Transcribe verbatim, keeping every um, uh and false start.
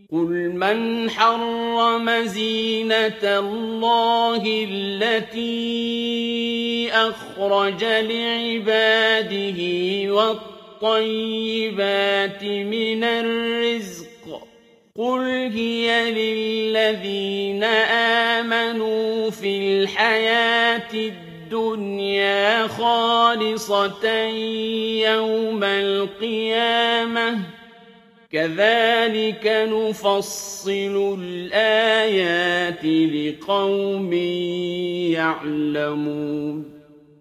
قُلْ مَنْ حَرَّمَ زِينَةَ اللَّهِ الَّتِي أَخْرَجَ لِعِبَادِهِ وَالطَّيِّبَاتِ مِنَ الرِّزْقِ ۚ قُلْ هِيَ لِلَّذِينَ آمَنُوا فِي الْحَيَاةِ الدُّنْيَا خَالِصَةً يَوْمَ الْقِيَامَةِ ۗ كَذَٰلِكَ نُفَصِّلُ الْآيَاتِ لِقَوْمٍ يَعْلَمُونَ